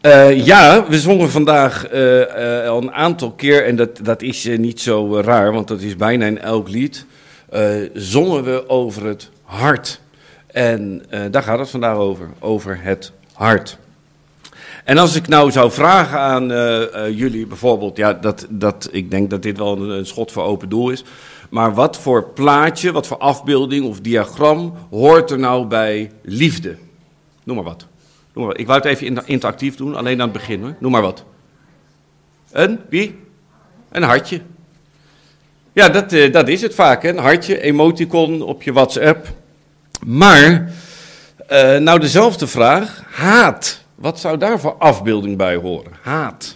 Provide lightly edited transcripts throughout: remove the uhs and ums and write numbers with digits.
Ja, we zongen vandaag al een aantal keer, en dat is niet zo raar, want dat is bijna in elk lied, zongen we over het hart. En daar gaat het vandaag over het hart. En als ik nou zou vragen aan jullie bijvoorbeeld, ja, ik denk dat dit wel een schot voor open doel is, maar wat voor plaatje, wat voor afbeelding of diagram hoort er nou bij liefde? Noem maar wat. Ik wou het even interactief doen, alleen aan het begin hoor. Noem maar wat. Wie? Een hartje. Ja, dat is het vaak, hè? Een hartje, emoticon op je WhatsApp. Maar, nou dezelfde vraag, haat. Wat zou daar voor afbeelding bij horen? Haat.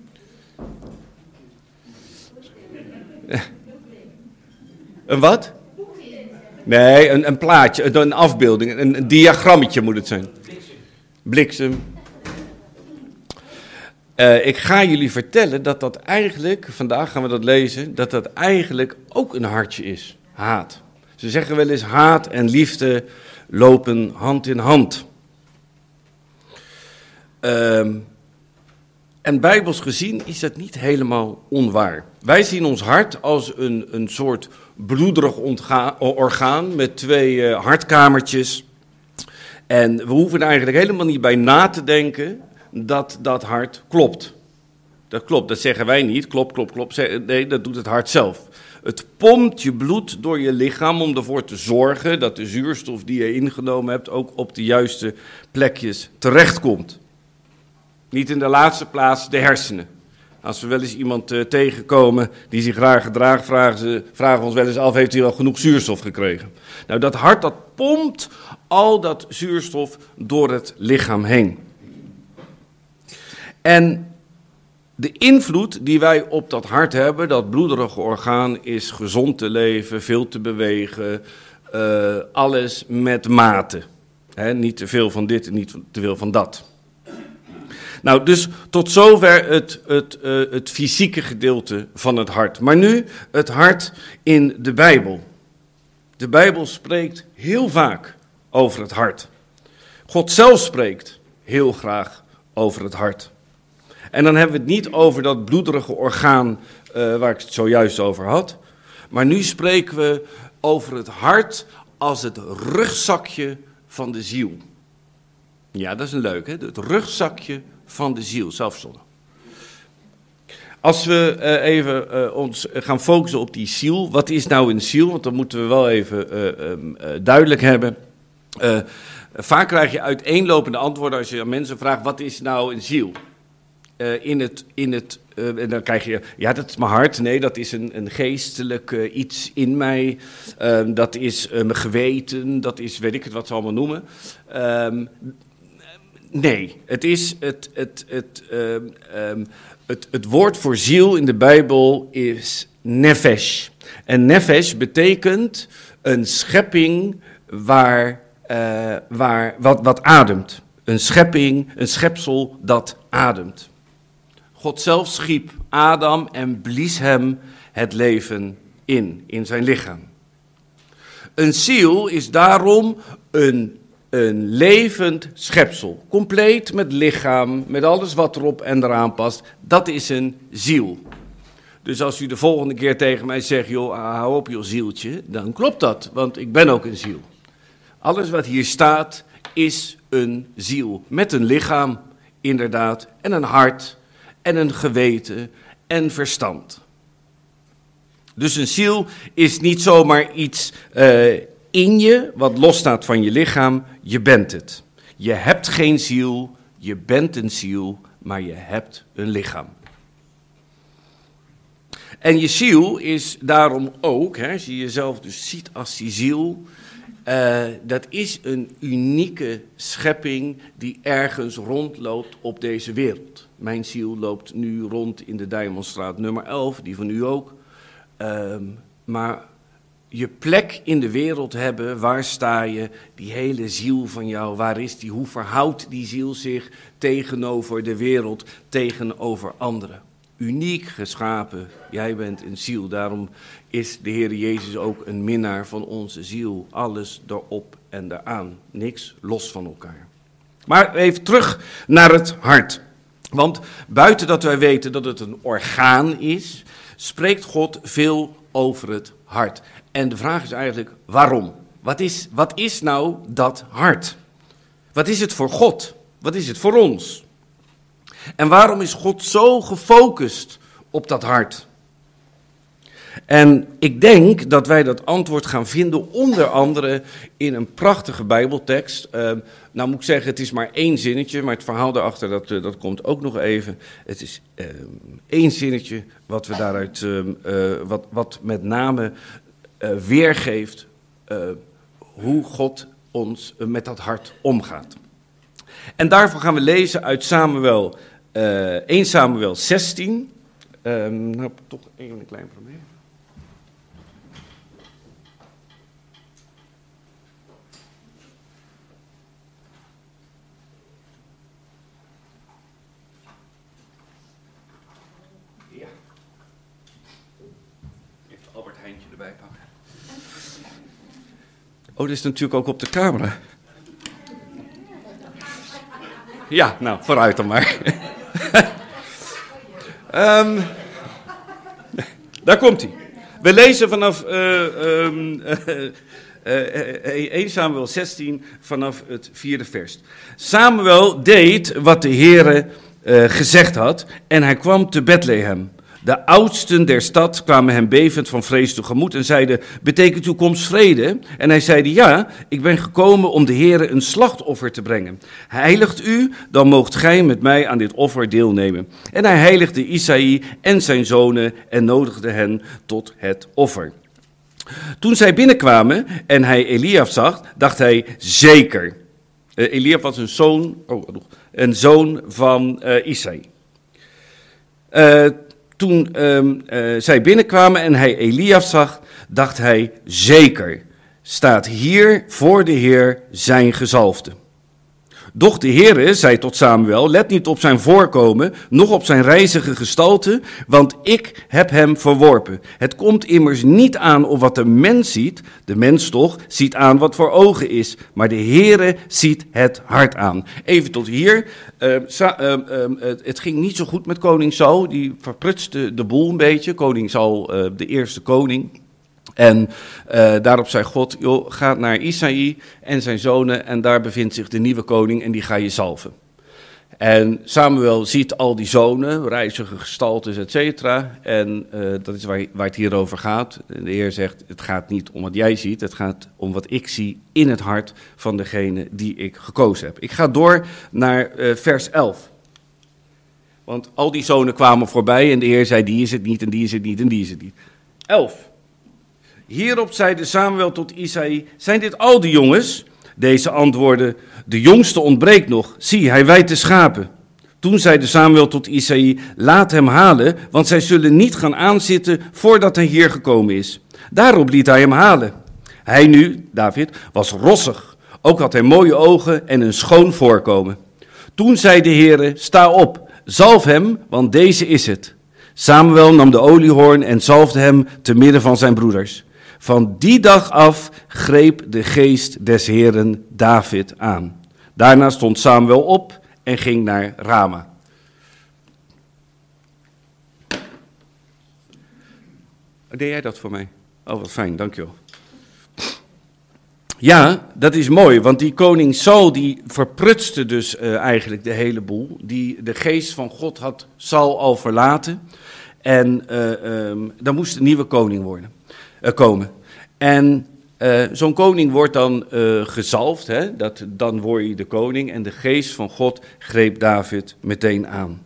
Een wat? Nee, een plaatje, een afbeelding, een diagrammetje moet het zijn. Bliksem. Ik ga jullie vertellen dat eigenlijk, vandaag gaan we dat lezen, dat eigenlijk ook een hartje is. Haat. Ze zeggen wel eens haat en liefde lopen hand in hand. En bijbels gezien is dat niet helemaal onwaar. Wij zien ons hart als een soort bloederig orgaan met 2 hartkamertjes. En we hoeven er eigenlijk helemaal niet bij na te denken dat dat hart klopt. Dat klopt, dat zeggen wij niet. Klopt. Nee, dat doet het hart zelf. Het pompt je bloed door je lichaam om ervoor te zorgen dat de zuurstof die je ingenomen hebt ook op de juiste plekjes terechtkomt. Niet in de laatste plaats de hersenen. Als we wel eens iemand tegenkomen die zich raar gedraagt, vragen we ons wel eens af, heeft hij wel genoeg zuurstof gekregen? Nou, dat hart dat pompt al dat zuurstof door het lichaam heen. En de invloed die wij op dat hart hebben, dat bloederige orgaan, is gezond te leven, veel te bewegen, alles met mate. Niet te veel van dit en niet te veel van dat. Nou, dus tot zover het fysieke gedeelte van het hart. Maar nu het hart in de Bijbel. De Bijbel spreekt heel vaak over het hart. God zelf spreekt heel graag over het hart. En dan hebben we het niet over dat bloederige orgaan waar ik het zojuist over had. Maar nu spreken we over het hart als het rugzakje van de ziel. Ja, dat is een leuk, hè? Het rugzakje van de ziel, zelfverzonnen. Als we even ons gaan focussen op die ziel, wat is nou een ziel? Want dat moeten we wel even duidelijk hebben. Vaak krijg je uiteenlopende antwoorden als je aan mensen vraagt, wat is nou een ziel? En dan krijg je, ja, dat is mijn hart. Nee, dat is een geestelijk iets in mij. Dat is mijn geweten. Dat is, weet ik het wat ze allemaal noemen. Nee, het is het woord voor ziel in de Bijbel is nefesh. En nefesh betekent een schepping wat ademt. Een schepping, een schepsel dat ademt. God zelf schiep Adam en blies hem het leven in zijn lichaam. Een ziel is daarom een levend schepsel. Compleet met lichaam, met alles wat erop en eraan past. Dat is een ziel. Dus als u de volgende keer tegen mij zegt, joh, hou op joh zieltje, dan klopt dat, want ik ben ook een ziel. Alles wat hier staat is een ziel. Met een lichaam, inderdaad, en een hart, en een geweten, en verstand. Dus een ziel is niet zomaar iets in je, wat losstaat van je lichaam, je bent het. Je hebt geen ziel, je bent een ziel, maar je hebt een lichaam. En je ziel is daarom ook, als je jezelf dus ziet als die ziel, dat is een unieke schepping die ergens rondloopt op deze wereld. Mijn ziel loopt nu rond in de Dijmondstraat nummer 11, die van u ook. Maar je plek in de wereld hebben, waar sta je, die hele ziel van jou, waar is die, hoe verhoudt die ziel zich tegenover de wereld, tegenover anderen? Uniek geschapen, jij bent een ziel, daarom is de Heer Jezus ook een minnaar van onze ziel. Alles erop en eraan, niks los van elkaar. Maar even terug naar het hart. Want buiten dat wij weten dat het een orgaan is, spreekt God veel over het hart. En de vraag is eigenlijk, waarom? Wat is nou dat hart? Wat is het voor God? Wat is het voor ons? En waarom is God zo gefocust op dat hart? En ik denk dat wij dat antwoord gaan vinden onder andere in een prachtige Bijbeltekst. Nou moet ik zeggen, het is maar 1 zinnetje, maar het verhaal daarachter dat komt ook nog even. Het is 1 zinnetje wat we daaruit, wat met name weergeeft hoe God ons met dat hart omgaat. En daarvoor gaan we lezen uit Samuel, 1 Samuel 16. Nou heb ik toch even een klein probleem. Ja. Even Albert Heintje erbij pakken. Oh, dit is natuurlijk ook op de camera. Ja, nou, vooruit dan maar. Daar komt hij. We lezen vanaf 1 Samuel 16, vanaf het 4e vers. Samuel deed wat de Heere gezegd had en hij kwam te Bethlehem. De oudsten der stad kwamen hem bevend van vrees tegemoet en zeiden, betekent uw komst vrede? En hij zeide, ja, ik ben gekomen om de Heere een slachtoffer te brengen. Heiligt u, dan moogt gij met mij aan dit offer deelnemen. En hij heiligde Isaï en zijn zonen en nodigde hen tot het offer. Toen zij binnenkwamen en hij Eliaf zag, dacht hij, zeker. Eliaf was een zoon van Isaï. Toen zij binnenkwamen en hij Eliaf zag, dacht hij, zeker, staat hier voor de Heer zijn gezalfde. Doch de Heere zei tot Samuel, let niet op zijn voorkomen, noch op zijn rijzige gestalte, want ik heb hem verworpen. Het komt immers niet aan op wat de mens ziet, de mens toch ziet aan wat voor ogen is, maar de Heere ziet het hart aan. Even tot hier. Het ging niet zo goed met koning Saul, die verprutste de boel een beetje, koning Saul, de eerste koning. En daarop zei God, joh, ga naar Isaï en zijn zonen en daar bevindt zich de nieuwe koning en die ga je zalven. En Samuel ziet al die zonen, rijzige gestaltes, et cetera. En dat is waar het hier over gaat. De Heer zegt, het gaat niet om wat jij ziet, het gaat om wat ik zie in het hart van degene die ik gekozen heb. Ik ga door naar vers 11. Want al die zonen kwamen voorbij en de Heer zei, die is het niet en die is het niet en die is het niet. 11. Hierop zeide Samuel tot Isaï, zijn dit al die jongens? Deze antwoordde, de jongste ontbreekt nog, zie, hij weidt de schapen. Toen zeide Samuel tot Isaï, laat hem halen, want zij zullen niet gaan aanzitten voordat hij hier gekomen is. Daarop liet hij hem halen. Hij nu, David, was rossig, ook had hij mooie ogen en een schoon voorkomen. Toen zei de Heere, sta op, zalf hem, want deze is het. Samuel nam de oliehoorn en zalfde hem te midden van zijn broeders. Van die dag af greep de geest des Heeren David aan. Daarna stond Samuel op en ging naar Rama. Deed jij dat voor mij? Oh, wat fijn, dankjewel. Ja, dat is mooi, want die koning Saul die verprutste dus eigenlijk de hele boel. De geest van God had Saul al verlaten en dan moest een nieuwe koning komen. En zo'n koning wordt dan gezalfd, hè? Dan word je de koning en de geest van God greep David meteen aan.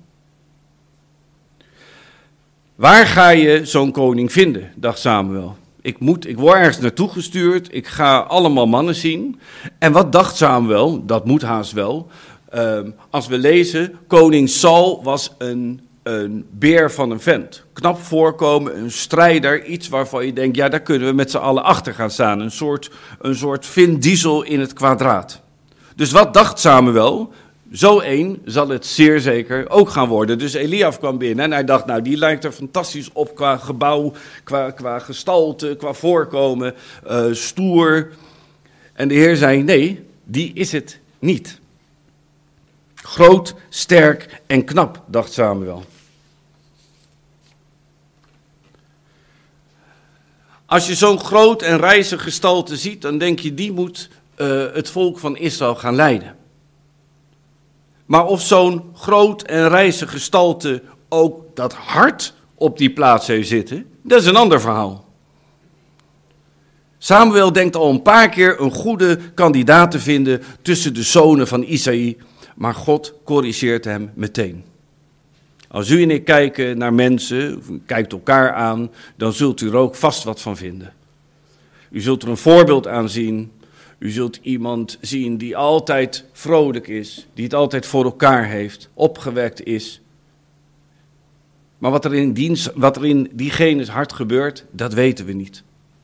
Waar ga je zo'n koning vinden, dacht Samuel. Ik word ergens naartoe gestuurd, ik ga allemaal mannen zien. En wat dacht Samuel? Dat moet haast wel. Als we lezen, koning Saul was een beer van een vent. Knap voorkomen, een strijder, iets waarvan je denkt, ja, daar kunnen we met z'n allen achter gaan staan. Een soort Vin Diesel in het kwadraat. Dus wat dacht Samuel? Zo één zal het zeer zeker ook gaan worden. Dus Eliaf kwam binnen en hij dacht, nou, die lijkt er fantastisch op qua gebouw, qua gestalte, qua voorkomen, stoer. En de Heer zei, nee, die is het niet. Groot, sterk en knap, dacht Samuel. Als je zo'n groot en rijzig gestalte ziet, dan denk je, die moet het volk van Israël gaan leiden. Maar of zo'n groot en rijzig gestalte ook dat hart op die plaats heeft zitten, dat is een ander verhaal. Samuel denkt al een paar keer een goede kandidaat te vinden tussen de zonen van Isaï, maar God corrigeert hem meteen. Als u en ik kijken naar mensen, of kijkt elkaar aan, dan zult u er ook vast wat van vinden. U zult er een voorbeeld aan zien. U zult iemand zien die altijd vrolijk is, die het altijd voor elkaar heeft, opgewekt is. Maar wat er in diegene's hart gebeurt, dat weten we niet.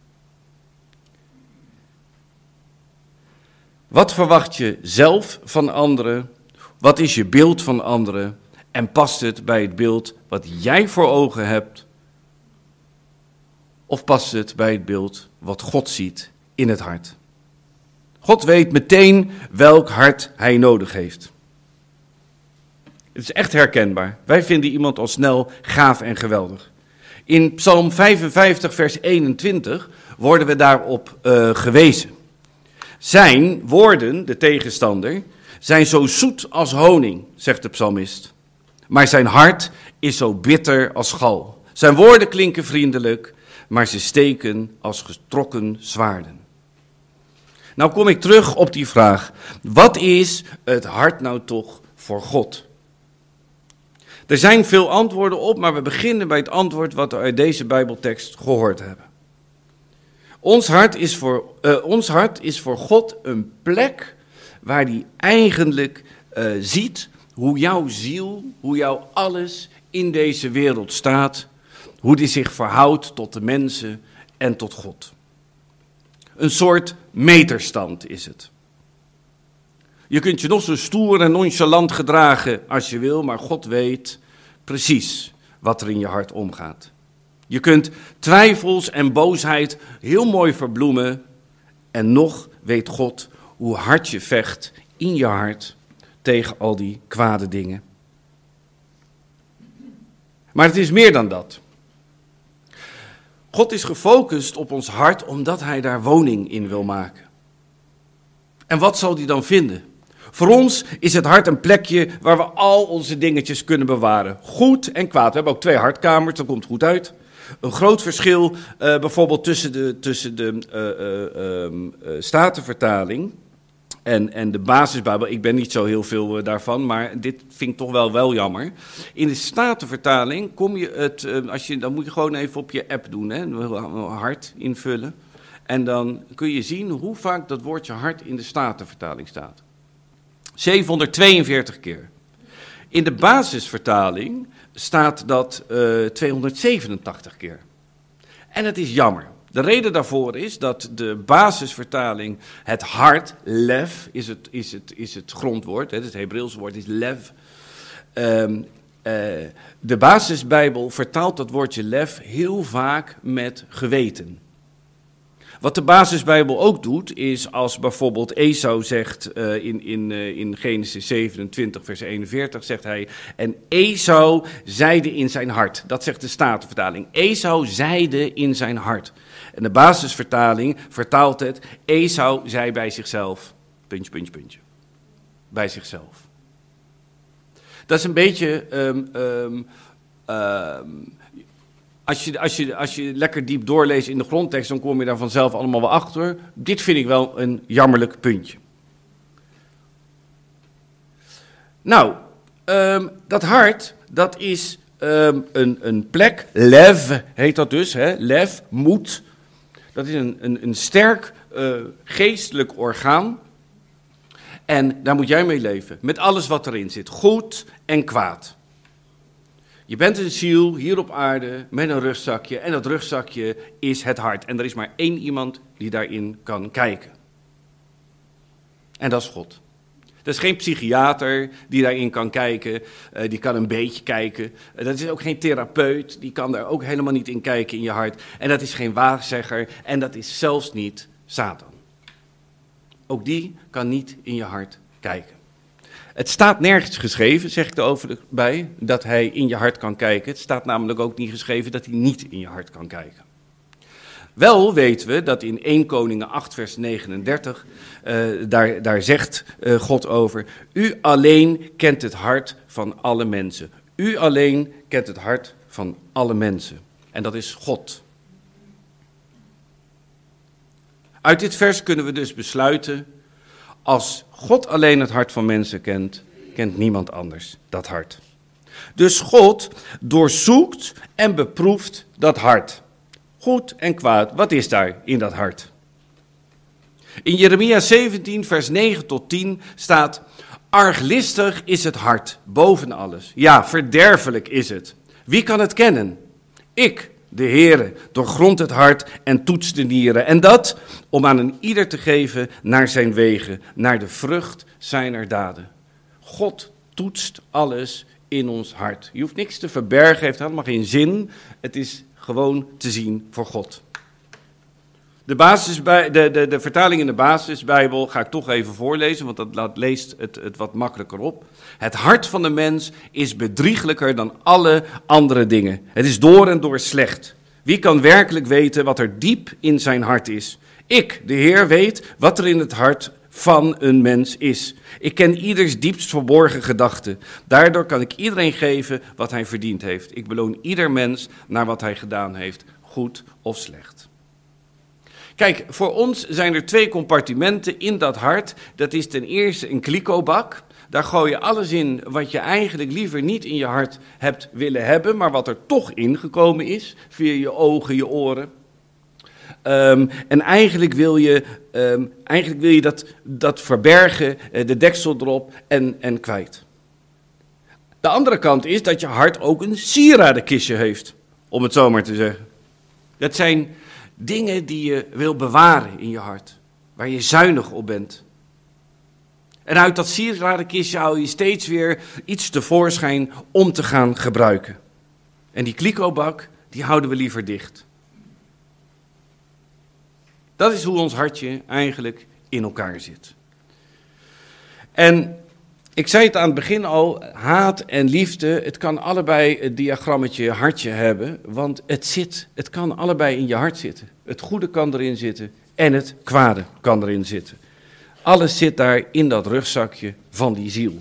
Wat verwacht je zelf van anderen? Wat is je beeld van anderen? En past het bij het beeld wat jij voor ogen hebt? Of past het bij het beeld wat God ziet in het hart? God weet meteen welk hart hij nodig heeft. Het is echt herkenbaar. Wij vinden iemand al snel gaaf en geweldig. In Psalm 55 vers 21 worden we daarop gewezen. Zijn woorden, de tegenstander, zijn zo zoet als honing, zegt de psalmist. Maar zijn hart is zo bitter als gal. Zijn woorden klinken vriendelijk, maar ze steken als getrokken zwaarden. Nou kom ik terug op die vraag. Wat is het hart nou toch voor God? Er zijn veel antwoorden op, maar we beginnen bij het antwoord wat we uit deze Bijbeltekst gehoord hebben. Ons hart is voor God een plek waar hij eigenlijk ziet hoe jouw ziel, hoe jouw alles in deze wereld staat, hoe die zich verhoudt tot de mensen en tot God. Een soort meterstand is het. Je kunt je nog zo stoer en nonchalant gedragen als je wil, maar God weet precies wat er in je hart omgaat. Je kunt twijfels en boosheid heel mooi verbloemen en nog weet God hoe hard je vecht in je hart tegen al die kwade dingen. Maar het is meer dan dat. God is gefocust op ons hart omdat hij daar woning in wil maken. En wat zal hij dan vinden? Voor ons is het hart een plekje waar we al onze dingetjes kunnen bewaren. Goed en kwaad. We hebben ook 2 hartkamers, dat komt goed uit. Een groot verschil bijvoorbeeld tussen de Statenvertaling en de basisbijbel. Ik ben niet zo heel veel daarvan, maar dit vind ik toch wel jammer. In de Statenvertaling kom je dan moet je gewoon even op je app doen, hè, hart invullen. En dan kun je zien hoe vaak dat woordje hart in de Statenvertaling staat. 742 keer. In de basisvertaling staat dat 287 keer. En het is jammer. De reden daarvoor is dat de basisvertaling, het hart, lev, is het grondwoord, het Hebreeuwse woord is lev. De basisbijbel vertaalt dat woordje lev heel vaak met geweten. Wat de basisbijbel ook doet, is als bijvoorbeeld Esau zegt in Genesis 27 vers 41, zegt hij, en Esau zeide in zijn hart. Dat zegt de Statenvertaling. Esau zeide in zijn hart. En de basisvertaling vertaalt het, Esau zei bij zichzelf, puntje, puntje, puntje. Bij zichzelf. Dat is een beetje... Als je lekker diep doorleest in de grondtekst, dan kom je daar vanzelf allemaal wel achter. Dit vind ik wel een jammerlijk puntje. Nou, dat hart, dat is een plek, lev heet dat dus, hè? Lev, moed. Dat is een sterk geestelijk orgaan. En daar moet jij mee leven, met alles wat erin zit, goed en kwaad. Je bent een ziel hier op aarde met een rugzakje en dat rugzakje is het hart. En er is maar 1 iemand die daarin kan kijken. En dat is God. Dat is geen psychiater die daarin kan kijken, die kan een beetje kijken. Dat is ook geen therapeut, die kan daar ook helemaal niet in kijken in je hart. En dat is geen waarzegger en dat is zelfs niet Satan. Ook die kan niet in je hart kijken. Het staat nergens geschreven, zeg ik er over bij, dat hij in je hart kan kijken. Het staat namelijk ook niet geschreven dat hij niet in je hart kan kijken. Wel weten we dat in 1 Koningen 8 vers 39, daar zegt God over: u alleen kent het hart van alle mensen. U alleen kent het hart van alle mensen. En dat is God. Uit dit vers kunnen we dus besluiten: als God alleen het hart van mensen kent, kent niemand anders dat hart. Dus God doorzoekt en beproeft dat hart. Goed en kwaad, wat is daar in dat hart? In Jeremia 17 vers 9 tot 10 staat: arglistig is het hart boven alles. Ja, verderfelijk is het. Wie kan het kennen? Ik, de Heere, doorgrond het hart en toets de nieren. En dat om aan een ieder te geven naar zijn wegen, naar de vrucht zijner daden. God toetst alles in ons hart. Je hoeft niks te verbergen, heeft helemaal geen zin. Het is gewoon te zien voor God. De vertaling in de basisbijbel ga ik toch even voorlezen, want dat leest het wat makkelijker op. Het hart van de mens is bedrieglijker dan alle andere dingen. Het is door en door slecht. Wie kan werkelijk weten wat er diep in zijn hart is? Ik, de Heer, weet wat er in het hart van een mens is. Ik ken ieders diepst verborgen gedachten. Daardoor kan ik iedereen geven wat hij verdiend heeft. Ik beloon ieder mens naar wat hij gedaan heeft, goed of slecht. Kijk, voor ons zijn er 2 compartimenten in dat hart. Dat is ten eerste een kliko-bak. Daar gooi je alles in wat je eigenlijk liever niet in je hart hebt willen hebben, maar wat er toch ingekomen is, via je ogen, je oren. En eigenlijk wil je dat verbergen, de deksel erop en kwijt. De andere kant is dat je hart ook een sieradenkistje heeft, om het zo maar te zeggen. Dat zijn dingen die je wil bewaren in je hart, waar je zuinig op bent. En uit dat sieradenkistje haal je steeds weer iets tevoorschijn om te gaan gebruiken. En die kliko-bak, die houden we liever dicht. Dat is hoe ons hartje eigenlijk in elkaar zit. En ik zei het aan het begin al, haat en liefde, het kan allebei het diagrammetje hartje hebben, want het kan allebei in je hart zitten. Het goede kan erin zitten en het kwade kan erin zitten. Alles zit daar in dat rugzakje van die ziel.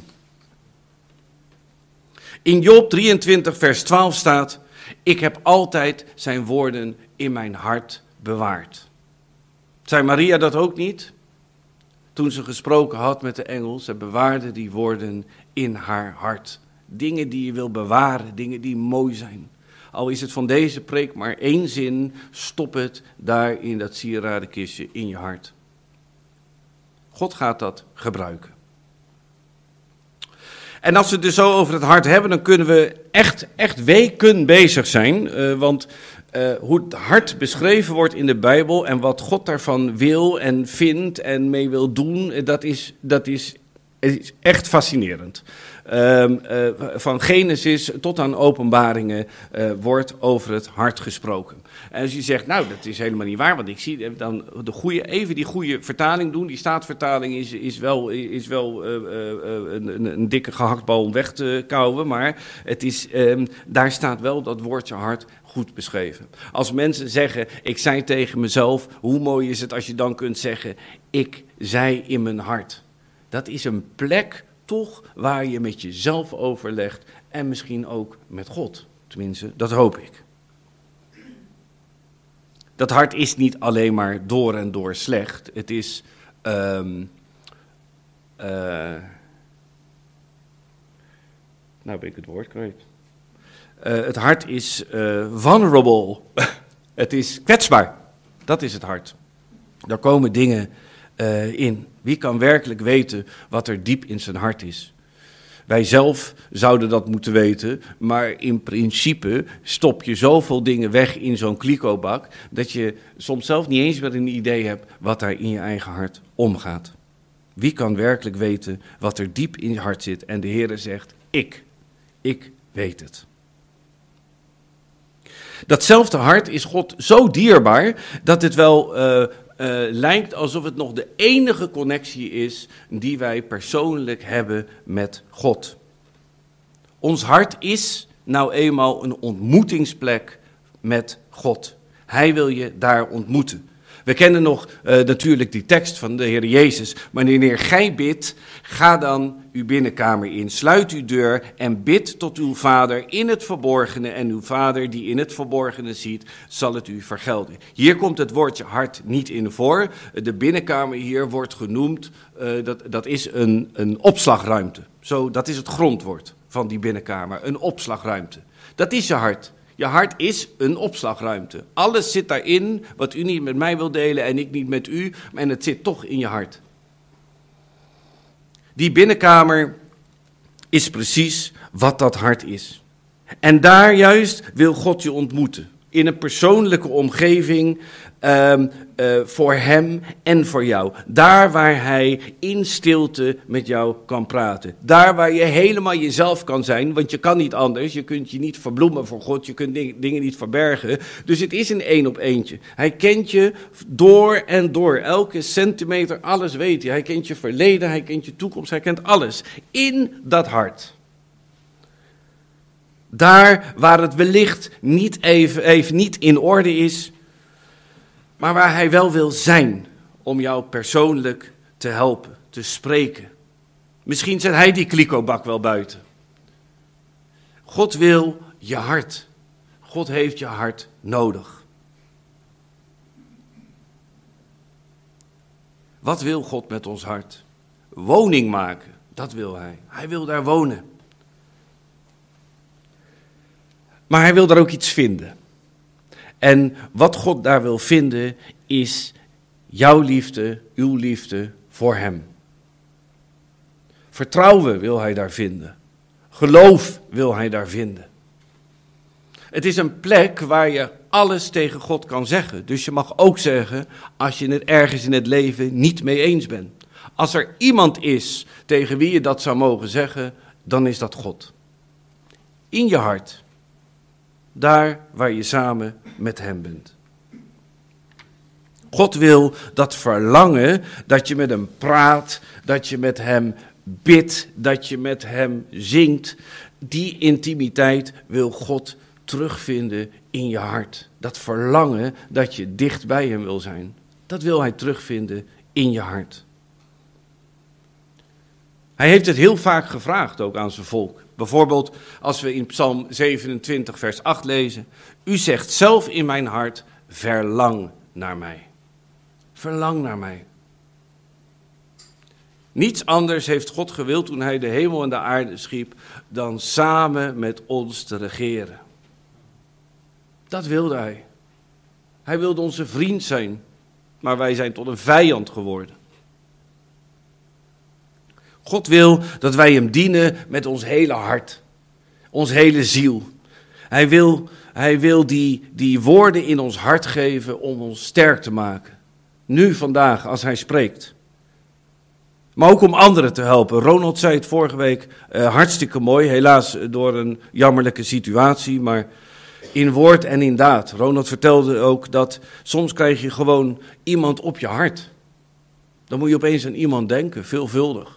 In Job 23 vers 12 staat: ik heb altijd zijn woorden in mijn hart bewaard. Zei Maria dat ook niet? Toen ze gesproken had met de engel, ze bewaarde die woorden in haar hart. Dingen die je wil bewaren, dingen die mooi zijn. Al is het van deze preek maar 1 zin, stop het daar in dat sieradenkistje in je hart. God gaat dat gebruiken. En als we het dus zo over het hart hebben, dan kunnen we echt weken bezig zijn. Want hoe het hart beschreven wordt in de Bijbel en wat God daarvan wil en vindt en mee wil doen, dat is echt fascinerend. Van Genesis tot aan Openbaringen wordt over het hart gesproken. En als je zegt, nou, dat is helemaal niet waar, want ik zie dan die goede vertaling doen. Die Staatvertaling is wel een dikke gehaktbal om weg te kauwen, maar daar staat wel dat woordje hart goed beschreven. Als mensen zeggen, ik zei tegen mezelf, hoe mooi is het als je dan kunt zeggen, ik zei in mijn hart. Dat is een plek toch waar je met jezelf overlegt en misschien ook met God. Tenminste, dat hoop ik. Dat hart is niet alleen maar door en door slecht. Het is nou ben ik het woord kwijt. Het hart is vulnerable. Het is kwetsbaar. Dat is het hart. Daar komen dingen in. Wie kan werkelijk weten wat er diep in zijn hart is? Wij zelf zouden dat moeten weten, maar in principe stop je zoveel dingen weg in zo'n kliko-bak, dat je soms zelf niet eens meer een idee hebt wat daar in je eigen hart omgaat. Wie kan werkelijk weten wat er diep in je hart zit? En de Heere zegt, ik weet het. Datzelfde hart is God zo dierbaar dat het wel lijkt alsof het nog de enige connectie is die wij persoonlijk hebben met God. Ons hart is nou eenmaal een ontmoetingsplek met God. Hij wil je daar ontmoeten. We kennen nog natuurlijk die tekst van de Heer Jezus. Maar wanneer gij bidt, ga dan uw binnenkamer in, sluit uw deur en bid tot uw Vader in het verborgene. En uw Vader die in het verborgene ziet, zal het u vergelden. Hier komt het woordje hart niet in voor. De binnenkamer hier wordt genoemd, dat is een opslagruimte. Dat is het grondwoord van die binnenkamer, een opslagruimte. Dat is je hart. Je hart is een opslagruimte. Alles zit daarin wat u niet met mij wil delen en ik niet met u, en het zit toch in je hart. Die binnenkamer is precies wat dat hart is. En daar juist wil God je ontmoeten. In een persoonlijke omgeving voor hem en voor jou. Daar waar hij in stilte met jou kan praten. Daar waar je helemaal jezelf kan zijn, want je kan niet anders. Je kunt je niet verbloemen voor God, je kunt dingen niet verbergen. Dus het is een één-op-eentje. Hij kent je door en door. Elke centimeter, alles weet hij. Hij kent je verleden, hij kent je toekomst, hij kent alles. In dat hart. Daar waar het wellicht niet even niet in orde is, maar waar hij wel wil zijn om jou persoonlijk te helpen, te spreken. Misschien zet hij die klikobak wel buiten. God wil je hart. God heeft je hart nodig. Wat wil God met ons hart? Woning maken, dat wil hij. Hij wil daar wonen. Maar hij wil daar ook iets vinden. En wat God daar wil vinden is jouw liefde, uw liefde voor hem. Vertrouwen wil hij daar vinden. Geloof wil hij daar vinden. Het is een plek waar je alles tegen God kan zeggen. Dus je mag ook zeggen als je het ergens in het leven niet mee eens bent. Als er iemand is tegen wie je dat zou mogen zeggen, dan is dat God. In je hart. Daar waar je samen met hem bent. God wil dat verlangen dat je met hem praat, dat je met hem bidt, dat je met hem zingt. Die intimiteit wil God terugvinden in je hart. Dat verlangen dat je dicht bij hem wil zijn, dat wil hij terugvinden in je hart. Hij heeft het heel vaak gevraagd ook aan zijn volk. Bijvoorbeeld als we in Psalm 27 vers 8 lezen. U zegt zelf in mijn hart, verlang naar mij. Verlang naar mij. Niets anders heeft God gewild toen hij de hemel en de aarde schiep, dan samen met ons te regeren. Dat wilde hij. Hij wilde onze vriend zijn, maar wij zijn tot een vijand geworden. God wil dat wij hem dienen met ons hele hart, ons hele ziel. Hij wil die woorden in ons hart geven om ons sterk te maken. Nu, vandaag, als hij spreekt. Maar ook om anderen te helpen. Ronald zei het vorige week hartstikke mooi, helaas door een jammerlijke situatie, maar in woord en in daad. Ronald vertelde ook dat soms krijg je gewoon iemand op je hart. Dan moet je opeens aan iemand denken, veelvuldig.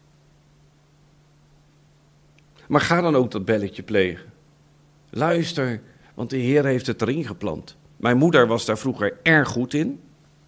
Maar ga dan ook dat belletje plegen. Luister, want de Heer heeft het erin geplant. Mijn moeder was daar vroeger erg goed in.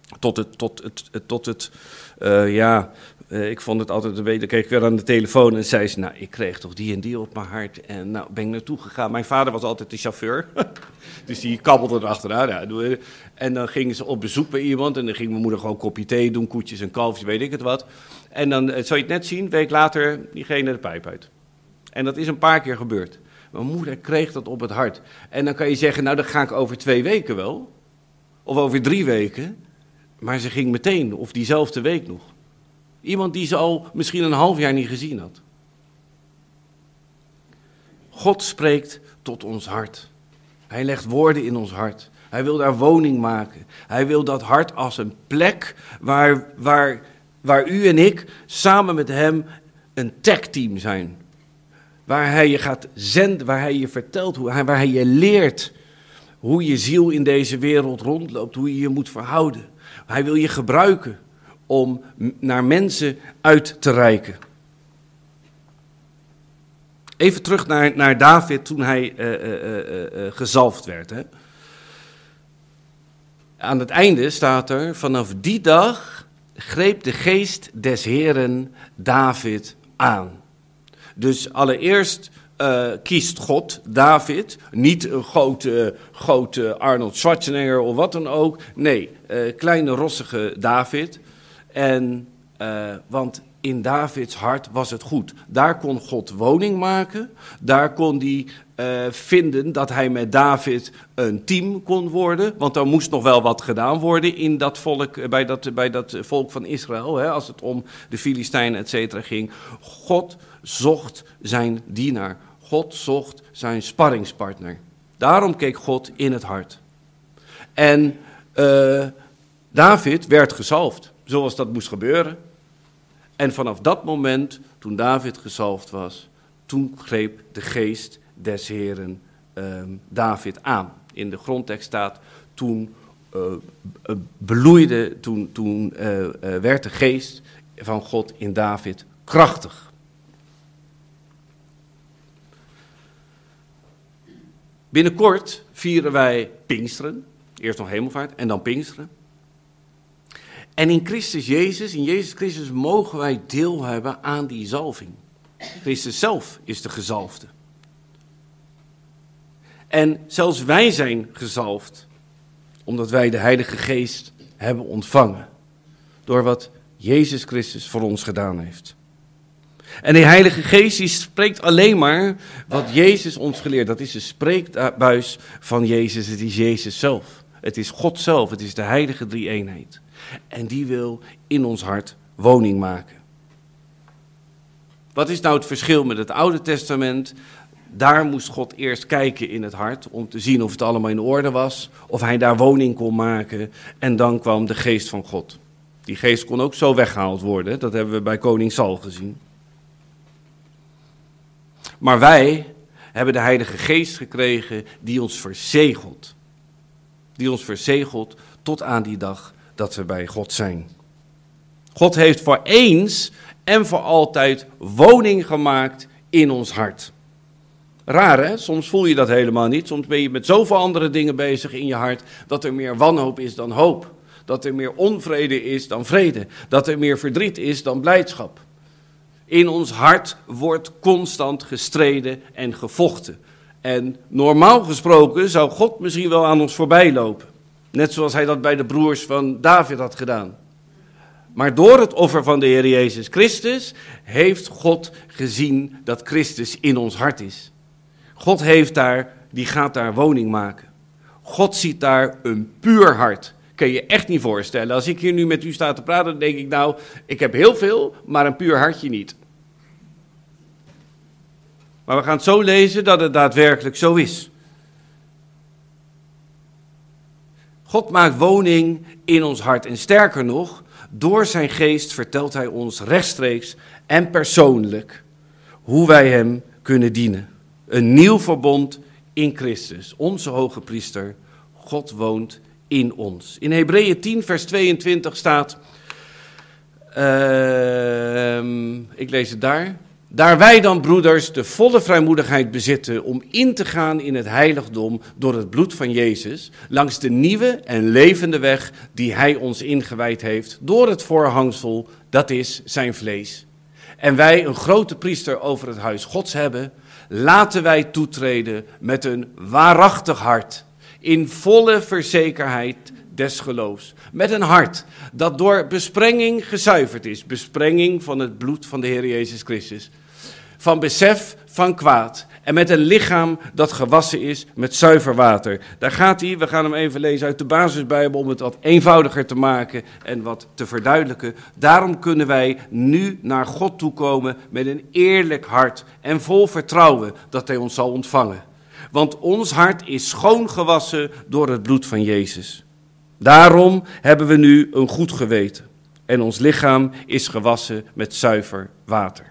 Ik vond het altijd een beetje, dan keek ik weer aan de telefoon en zei ze, nou, ik kreeg toch die en die op mijn hart en nou ben ik naartoe gegaan. Mijn vader was altijd de chauffeur, dus die kabbelde erachteraan. Ja, en dan gingen ze op bezoek bij iemand en dan ging mijn moeder gewoon een kopje thee doen, koetjes en kalfjes, weet ik het wat. En dan zou je het net zien, een week later, diegene de pijp uit. En dat is een paar keer gebeurd. Mijn moeder kreeg dat op het hart. En dan kan je zeggen, nou, dat ga ik over 2 weken wel. Of over 3 weken. Maar ze ging meteen, of diezelfde week nog. Iemand die ze al misschien een half jaar niet gezien had. God spreekt tot ons hart. Hij legt woorden in ons hart. Hij wil daar woning maken. Hij wil dat hart als een plek waar u en ik samen met hem een tagteam zijn. Waar hij je gaat zenden, waar hij je vertelt, waar hij je leert hoe je ziel in deze wereld rondloopt, hoe je je moet verhouden. Hij wil je gebruiken om naar mensen uit te reiken. Even terug naar David toen hij gezalfd werd. Hè. Aan het einde staat er, vanaf die dag greep de geest des Heren David aan. Dus allereerst kiest God David, niet een grote Arnold Schwarzenegger of wat dan ook. Nee, kleine rossige David. Want in Davids hart was het goed. Daar kon God woning maken. Daar kon hij vinden dat hij met David een team kon worden. Want er moest nog wel wat gedaan worden in dat volk, bij dat volk van Israël. Hè, als het om de Filistijnen et cetera ging. God zocht zijn dienaar. God zocht zijn sparringspartner. Daarom keek God in het hart. En David werd gezalfd, zoals dat moest gebeuren. En vanaf dat moment, toen David gezalfd was, toen greep de geest des Heren David aan. In de grondtekst staat, toen werd de geest van God in David krachtig. Binnenkort vieren wij Pinksteren, eerst nog Hemelvaart en dan Pinksteren. En in Jezus Christus mogen wij deel hebben aan die zalving. Christus zelf is de gezalfde. En zelfs wij zijn gezalfd, omdat wij de Heilige Geest hebben ontvangen. Door wat Jezus Christus voor ons gedaan heeft. En die Heilige Geest die spreekt alleen maar wat Jezus ons geleerd. Dat is de spreekbuis van Jezus, het is Jezus zelf. Het is God zelf, het is de heilige drie-eenheid. En die wil in ons hart woning maken. Wat is nou het verschil met het Oude Testament? Daar moest God eerst kijken in het hart om te zien of het allemaal in orde was. Of hij daar woning kon maken. En dan kwam de geest van God. Die geest kon ook zo weggehaald worden. Dat hebben we bij koning Saul gezien. Maar wij hebben de Heilige Geest gekregen die ons verzegelt. Die ons verzegelt tot aan die dag dat we bij God zijn. God heeft voor eens en voor altijd woning gemaakt in ons hart. Raar hè? Soms voel je dat helemaal niet. Soms ben je met zoveel andere dingen bezig in je hart dat er meer wanhoop is dan hoop. Dat er meer onvrede is dan vrede. Dat er meer verdriet is dan blijdschap. In ons hart wordt constant gestreden en gevochten. En normaal gesproken zou God misschien wel aan ons voorbij lopen. Net zoals hij dat bij de broers van David had gedaan. Maar door het offer van de Heer Jezus Christus heeft God gezien dat Christus in ons hart is. God die gaat daar woning maken. God ziet daar een puur hart. Kun je echt niet voorstellen. Als ik hier nu met u sta te praten, dan denk ik nou, ik heb heel veel, maar een puur hartje niet. Maar we gaan het zo lezen dat het daadwerkelijk zo is. God maakt woning in ons hart. En sterker nog, door zijn geest vertelt hij ons rechtstreeks en persoonlijk hoe wij hem kunnen dienen. Een nieuw verbond in Christus, onze hoge priester. God woont in ons. In Hebreeën 10 vers 22 staat, ik lees het daar. Daar wij dan, broeders, de volle vrijmoedigheid bezitten om in te gaan in het heiligdom door het bloed van Jezus, langs de nieuwe en levende weg die hij ons ingewijd heeft, door het voorhangsel, dat is zijn vlees. En wij een grote priester over het huis Gods hebben, laten wij toetreden met een waarachtig hart, in volle verzekerheid des geloofs. Met een hart dat door besprenging gezuiverd is, besprenging van het bloed van de Heer Jezus Christus. Van besef van kwaad. En met een lichaam dat gewassen is met zuiver water. Daar gaat hij, we gaan hem even lezen uit de basisbijbel om het wat eenvoudiger te maken en wat te verduidelijken. Daarom kunnen wij nu naar God toekomen met een eerlijk hart en vol vertrouwen dat hij ons zal ontvangen. Want ons hart is schoongewassen door het bloed van Jezus. Daarom hebben we nu een goed geweten. En ons lichaam is gewassen met zuiver water.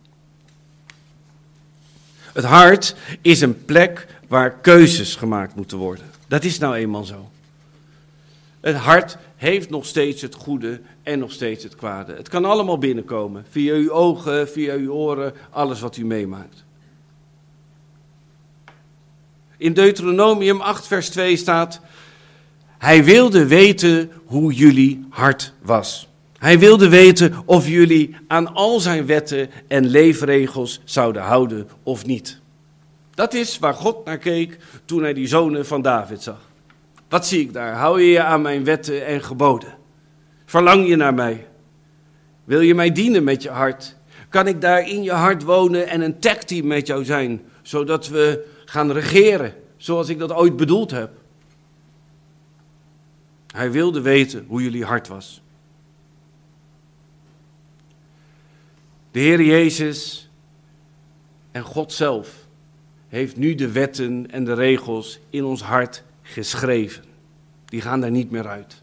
Het hart is een plek waar keuzes gemaakt moeten worden. Dat is nou eenmaal zo. Het hart heeft nog steeds het goede en nog steeds het kwade. Het kan allemaal binnenkomen, via uw ogen, via uw oren, alles wat u meemaakt. In Deuteronomium 8 vers 2 staat: hij wilde weten hoe jullie hart was. Hij wilde weten of jullie aan al zijn wetten en leefregels zouden houden of niet. Dat is waar God naar keek toen hij die zonen van David zag. Wat zie ik daar? Hou je je aan mijn wetten en geboden? Verlang je naar mij? Wil je mij dienen met je hart? Kan ik daar in je hart wonen en een tagteam met jou zijn, zodat we gaan regeren, zoals ik dat ooit bedoeld heb? Hij wilde weten hoe jullie hart was. De Heer Jezus en God zelf heeft nu de wetten en de regels in ons hart geschreven. Die gaan daar niet meer uit.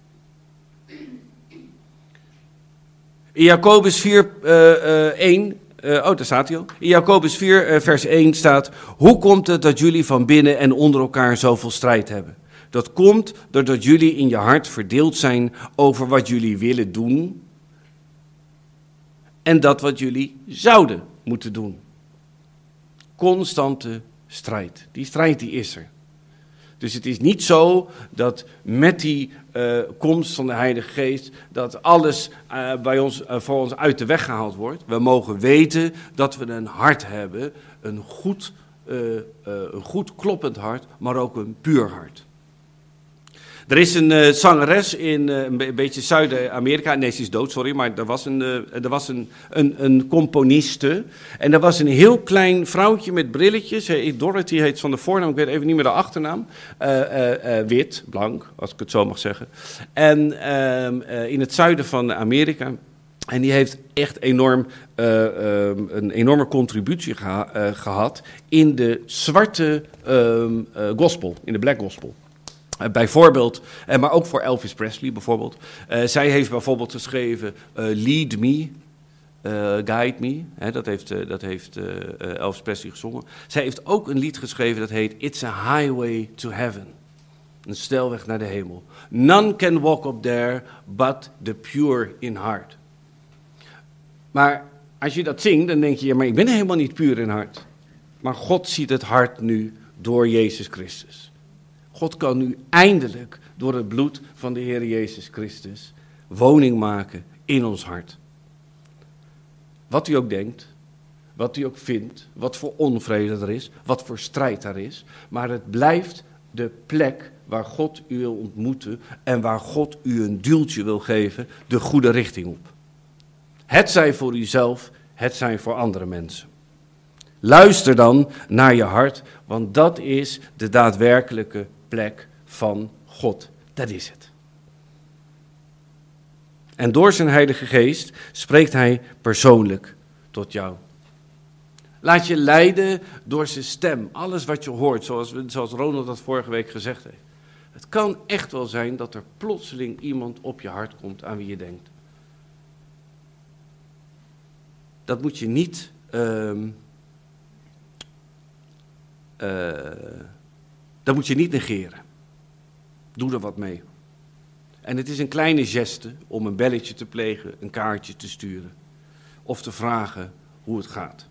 In Jacobus 4, 1, daar staat hij al. In Jacobus 4, vers 1 staat: hoe komt het dat jullie van binnen en onder elkaar zoveel strijd hebben? Dat komt doordat jullie in je hart verdeeld zijn over wat jullie willen doen en dat wat jullie zouden moeten doen. Constante strijd. Die strijd die is er. Dus het is niet zo dat met die komst van de Heilige Geest dat alles bij ons, voor ons uit de weg gehaald wordt. We mogen weten dat we een hart hebben, een goed kloppend hart, maar ook een puur hart. Er is een zangeres in een beetje Zuid-Amerika. Nee, ze is dood, sorry, maar er was een componiste. En er was een heel klein vrouwtje met brilletjes. Dorothy heet van de voornaam, ik weet even niet meer de achternaam. Wit, blank, als ik het zo mag zeggen. En in het zuiden van Amerika. En die heeft echt een enorme contributie gehad in de zwarte gospel, in de black gospel. Bijvoorbeeld, maar ook voor Elvis Presley bijvoorbeeld. Zij heeft bijvoorbeeld geschreven Lead Me, Guide Me. Dat heeft Elvis Presley gezongen. Zij heeft ook een lied geschreven dat heet It's a Highway to Heaven. Een snelweg naar de hemel. None can walk up there but the pure in heart. Maar als je dat zingt, dan denk je, ja, maar ik ben helemaal niet puur in hart. Maar God ziet het hart nu door Jezus Christus. God kan nu eindelijk door het bloed van de Heer Jezus Christus woning maken in ons hart. Wat u ook denkt, wat u ook vindt, wat voor onvrede er is, wat voor strijd er is. Maar het blijft de plek waar God u wil ontmoeten en waar God u een duwtje wil geven, de goede richting op. Het zij voor uzelf, het zij voor andere mensen. Luister dan naar je hart, want dat is de daadwerkelijke plek van God. Dat is het. En door zijn Heilige Geest spreekt hij persoonlijk tot jou. Laat je leiden door zijn stem. Alles wat je hoort, zoals Ronald dat vorige week gezegd heeft. Het kan echt wel zijn dat er plotseling iemand op je hart komt aan wie je denkt. Dat moet je niet negeren. Doe er wat mee. En het is een kleine geste om een belletje te plegen, een kaartje te sturen. Of te vragen hoe het gaat.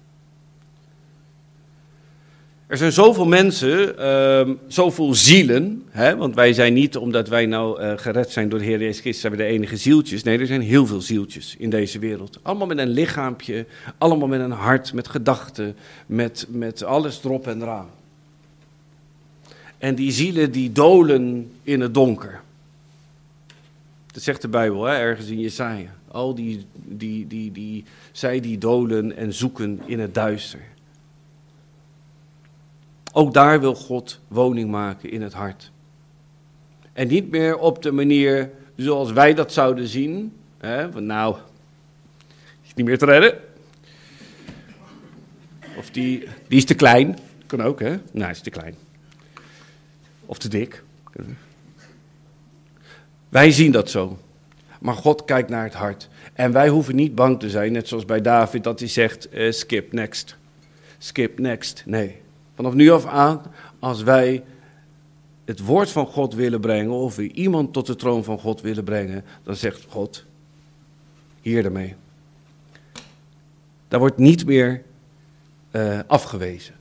Er zijn zoveel mensen, zoveel zielen. Want wij zijn niet, omdat wij nou gered zijn door de Heer Jezus Christus, zijn we de enige zieltjes. Nee, er zijn heel veel zieltjes in deze wereld. Allemaal met een lichaampje, allemaal met een hart, met gedachten, met alles erop en eraan. En die zielen die dolen in het donker. Dat zegt de Bijbel, ergens in Jesaja. Al zij die dolen en zoeken in het duister. Ook daar wil God woning maken in het hart. En niet meer op de manier zoals wij dat zouden zien. Want nou, is niet meer te redden. Of die is te klein. Kan ook, hè? Nou, hij is te klein. Of te dik. Wij zien dat zo. Maar God kijkt naar het hart. En wij hoeven niet bang te zijn, net zoals bij David, dat hij zegt, skip next. Skip next. Nee. Vanaf nu af aan, als wij het woord van God willen brengen, of we iemand tot de troon van God willen brengen, dan zegt God, hier ermee. Daar wordt niet meer afgewezen.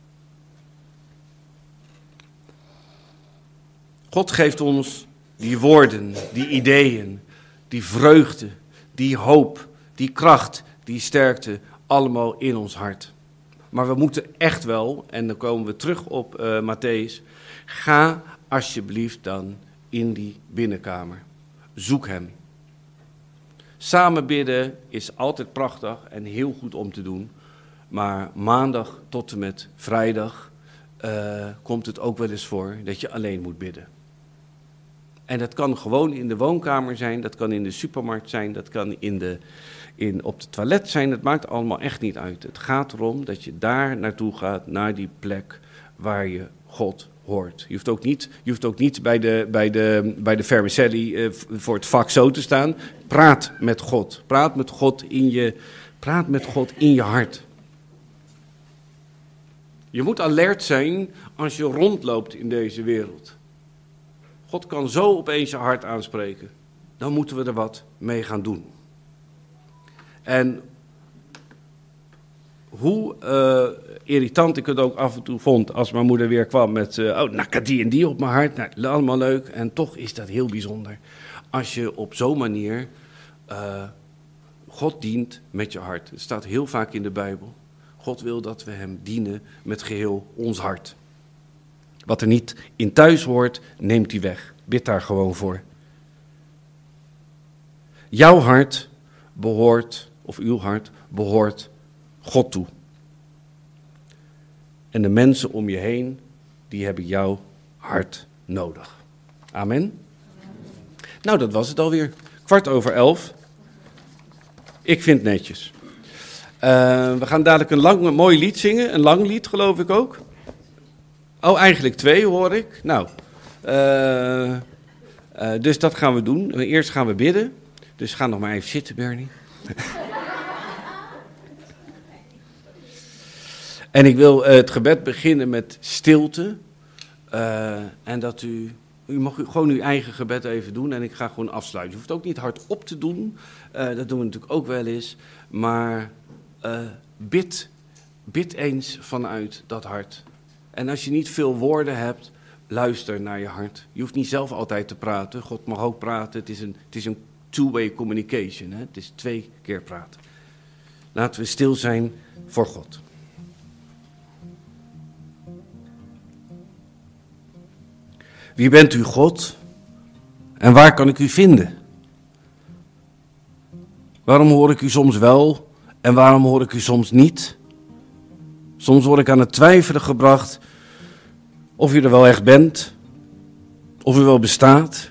God geeft ons die woorden, die ideeën, die vreugde, die hoop, die kracht, die sterkte, allemaal in ons hart. Maar we moeten echt wel, en dan komen we terug op Mattheüs, ga alsjeblieft dan in die binnenkamer. Zoek hem. Samen bidden is altijd prachtig en heel goed om te doen. Maar maandag tot en met vrijdag komt het ook wel eens voor dat je alleen moet bidden. En dat kan gewoon in de woonkamer zijn, dat kan in de supermarkt zijn, dat kan op het toilet zijn. Het maakt allemaal echt niet uit. Het gaat erom dat je daar naartoe gaat, naar die plek waar je God hoort. Je hoeft ook niet bij de vermicelli voor het vak zo te staan. Praat met God. Praat met God in je hart. Je moet alert zijn als je rondloopt in deze wereld. God kan zo opeens je hart aanspreken. Dan moeten we er wat mee gaan doen. En hoe irritant ik het ook af en toe vond als mijn moeder weer kwam met die en die op mijn hart. Nou, allemaal leuk. En toch is dat heel bijzonder. Als je op zo'n manier God dient met je hart. Het staat heel vaak in de Bijbel. God wil dat we hem dienen met geheel ons hart. Wat er niet in thuis hoort, neemt hij weg. Bid daar gewoon voor. Jouw hart behoort, of uw hart behoort God toe. En de mensen om je heen, die hebben jouw hart nodig. Amen. Nou, dat was het alweer. 11:15. Ik vind het netjes. We gaan dadelijk een mooi lied zingen. Een lang lied, geloof ik ook. Oh, eigenlijk 2 hoor ik. Nou, dus dat gaan we doen. Eerst gaan we bidden. Dus ga nog maar even zitten, Bernie. En ik wil het gebed beginnen met stilte. En dat u mag gewoon uw eigen gebed even doen. En ik ga gewoon afsluiten. Je hoeft ook niet hardop te doen. Dat doen we natuurlijk ook wel eens. Maar bid eens vanuit dat hart. En als je niet veel woorden hebt, luister naar je hart. Je hoeft niet zelf altijd te praten. God mag ook praten. Het is een two-way communication. Hè? Het is 2 keer praten. Laten we stil zijn voor God. Wie bent u, God? En waar kan ik u vinden? Waarom hoor ik u soms wel en waarom hoor ik u soms niet? Soms word ik aan het twijfelen gebracht of u er wel echt bent, of u wel bestaat.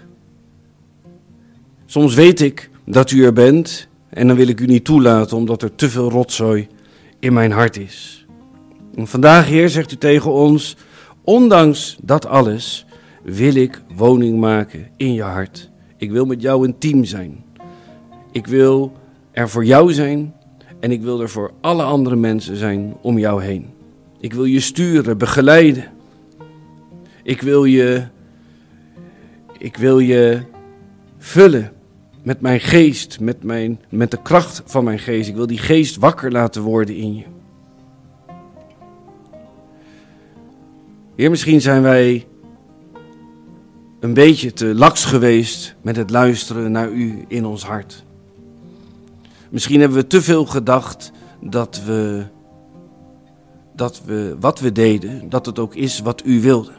Soms weet ik dat u er bent en dan wil ik u niet toelaten omdat er te veel rotzooi in mijn hart is. En vandaag, Heer, zegt u tegen ons, ondanks dat alles wil ik woning maken in je hart. Ik wil met jou intiem zijn. Ik wil er voor jou zijn en ik wil er voor alle andere mensen zijn om jou heen. Ik wil je sturen, begeleiden. Ik wil je vullen met mijn geest, met de kracht van mijn geest. Ik wil die geest wakker laten worden in je. Heer, misschien zijn wij een beetje te laks geweest met het luisteren naar u in ons hart. Misschien hebben we te veel gedacht dat we wat we deden, dat het ook is wat u wilde.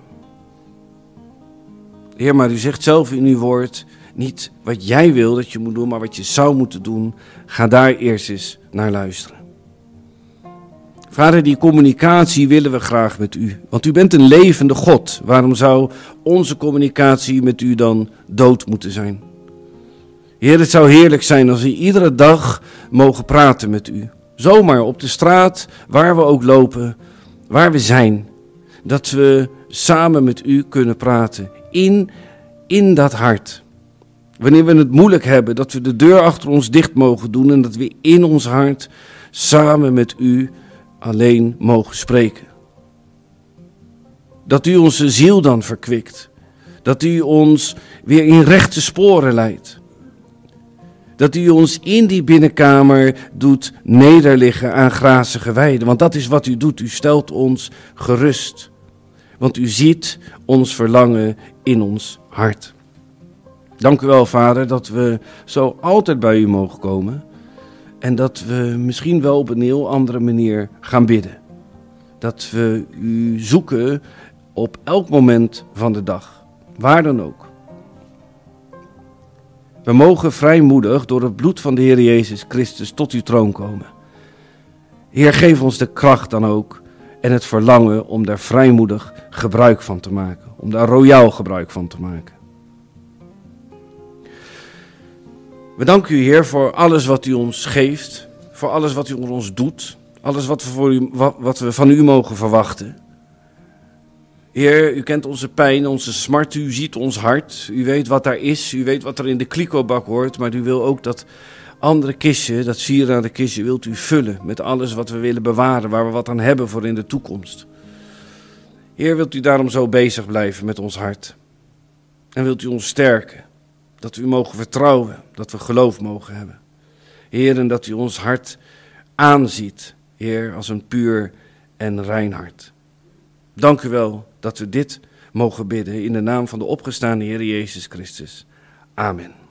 Heer, maar u zegt zelf in uw woord, niet wat jij wil dat je moet doen, maar wat je zou moeten doen. Ga daar eerst eens naar luisteren. Vader, die communicatie willen we graag met u, want u bent een levende God. Waarom zou onze communicatie met u dan dood moeten zijn? Heer, het zou heerlijk zijn als we iedere dag mogen praten met u. Zomaar op de straat, waar we ook lopen, waar we zijn. Dat we samen met u kunnen praten, in dat hart. Wanneer we het moeilijk hebben, dat we de deur achter ons dicht mogen doen en dat we in ons hart samen met u alleen mogen spreken. Dat u onze ziel dan verkwikt. Dat u ons weer in rechte sporen leidt. Dat u ons in die binnenkamer doet nederliggen aan grazige weiden. Want dat is wat u doet. U stelt ons gerust. Want u ziet ons verlangen in ons hart. Dank u wel, Vader, dat we zo altijd bij u mogen komen. En dat we misschien wel op een heel andere manier gaan bidden. Dat we u zoeken op elk moment van de dag. Waar dan ook. We mogen vrijmoedig door het bloed van de Heer Jezus Christus tot uw troon komen. Heer, geef ons de kracht dan ook en het verlangen om daar vrijmoedig gebruik van te maken. Om daar royaal gebruik van te maken. We danken u, Heer, voor alles wat u ons geeft. Voor alles wat u voor ons doet. Alles wat we van u mogen verwachten. Heer, u kent onze pijn, onze smart, u ziet ons hart. U weet wat daar is, u weet wat er in de kliko-bak hoort. Maar u wil ook dat andere kistje, dat sieraden kistje, wilt u vullen met alles wat we willen bewaren. Waar we wat aan hebben voor in de toekomst. Heer, wilt u daarom zo bezig blijven met ons hart. En wilt u ons sterken. Dat we u mogen vertrouwen, dat we geloof mogen hebben. Heer, en dat u ons hart aanziet, Heer, als een puur en rein hart. Dank u wel dat we dit mogen bidden in de naam van de opgestaande Heer Jezus Christus. Amen.